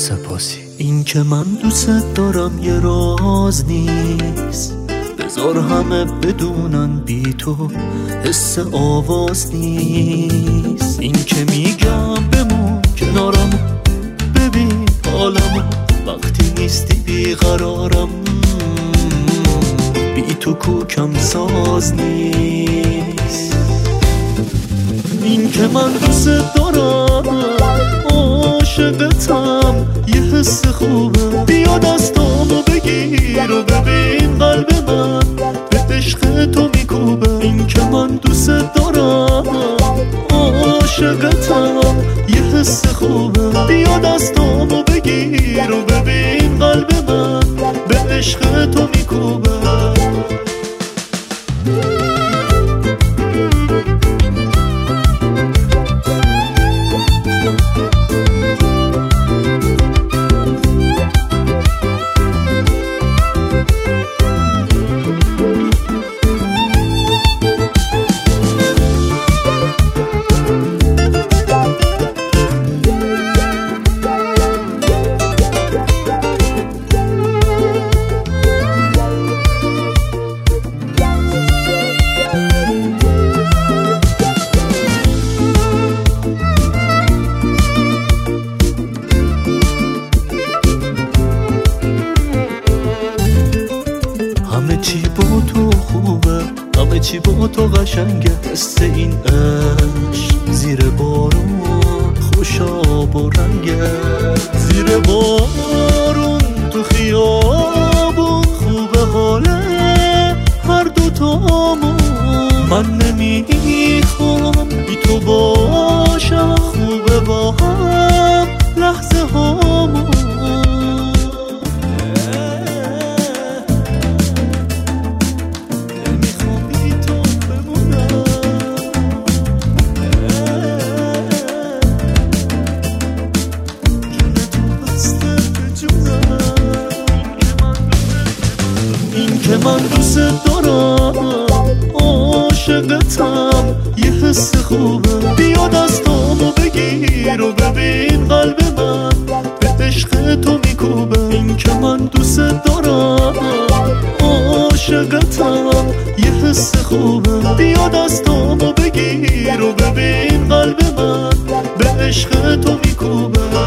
سپاسی. این که من دوست دارم یه راز نیست، بذار همه بدونن بی تو حس آواز نیست. این که میگم بمون کنارم، ببین حالمو وقتی نیستی بیقرارم، بی تو کوکم ساز نیست. این که من دوست دارم عاشقتم، یه حس خوبه، بیا دستامو بگیر و ببین قلب من به عشق تو میکوبه. این که من دوست دارم عاشقتم، یه حس خوبه، بیا دستامو بگیر و ببین قلب من به عشق تو میکوبه. همه چی با تو خوبه، همه چی با تو قشنگه، حس این عشق زیر بارون خوش آب و رنگه. زیر بارون تو خیابون خوبه حاله هر دوتامون، من نمیخوام بی تو باشم، خوبه با هم لحظه هامون. که من دوست دارم عاشقتم، یه حس خوبه، بیا دستامو بگیر و ببین قلب من به عشق تو میکوبه. این که من دوست دارم عاشقتم، یه حس خوبه، بیا دستامو بگیر و ببین قلب من به عشق تو میکوبه.